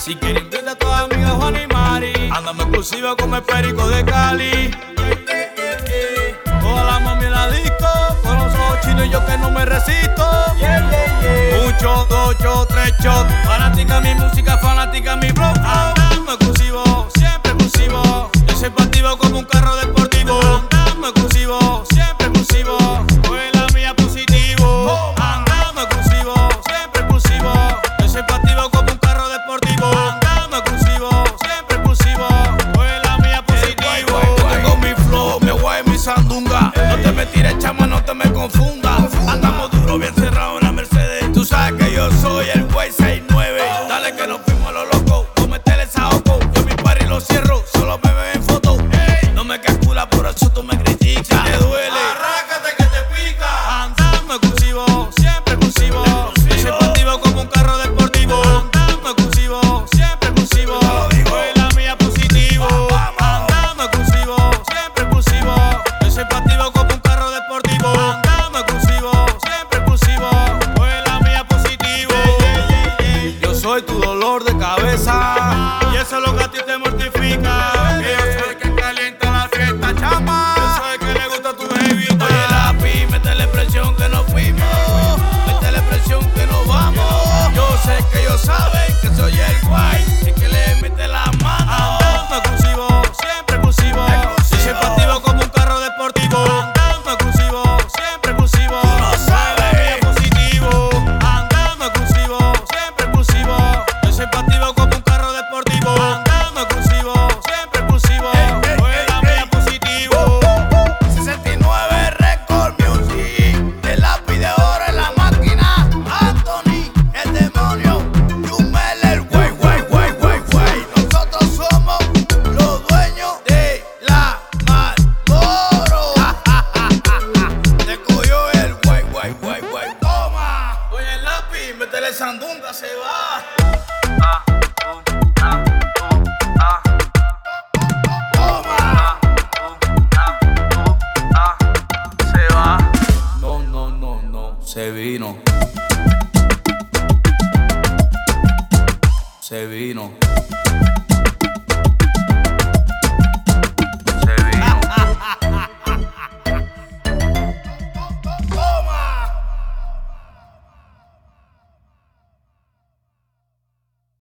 Si quieres invita a tus amigas Juan y Mari. Andamos exclusiva como el perico de Cali. Toda la mami en la disco, con los ojos chinos y yo que no me resisto. Mucho, 2 shots, 3 shots. Fanática mi música, fanática mi blog. Andamos exclusivo, siempre exclusivo. Yo soy partido como un carro deportivo. Andamos exclusivo, siempre exclusivo. Fue la mía positivo. Andamos exclusivo, siempre exclusivo. Yo soy partido como un carro deportivo. Andamos exclusivo, siempre exclusivo. Fue la mía positivo. Tengo mi flow, mi guay, mi sandunga. No te me tires, chama, no te me confundas. Andamos duro, bien cerrado en la Mercedes. Tú sabes que yo soy el güey 69. Dale que nos fuimos a lo loco, cometele esa oco. Yo mi party lo cierro, solo me ven en foto. No me calcula, por eso tú me criticas. Si te duele, arrácate que te pica. Andamos exclusivo, siempre exclusivo. Yo soy partido como un carro deportivo. Andamos exclusivo, siempre exclusivo. Fue la mía positivo. Andamos exclusivo, siempre exclusivo. Yo soy partido como un carro deportivo. Andamos exclusivo, siempre exclusivo. Fue la mía positivo. Yo soy tu dolor de cabeza y eso es lo que a ti te mortifica. Que yo soy el que calienta la fiesta, chama. Yo soy el que le gusta tu bebida. Oye, lápiz, métele presión que nos fuimos. Métele presión que nos vamos. Yo sé que ellos saben que soy el guay, el que le mete la mano. Andamos exclusivo, siempre exclusivo. Yo soy partido como un carro deportivo. Andamos exclusivo, siempre exclusivo. Tú lo sabes, positivo. Andamos exclusivo, siempre exclusivo. Yo soy partido como un carro deportivo. Andamos exclusivo, siempre exclusivo. Fue la mía positivo. 69 Record Music. El lápiz de oro en la máquina. Anthony, el demonio. Jumel, el güey. Nosotros somos los dueños de la Marlboro. Te cogió el güey. Toma. Oye, el lápiz, métele sandunga, se va. Toma. Se va. No. Se vino. Se vino.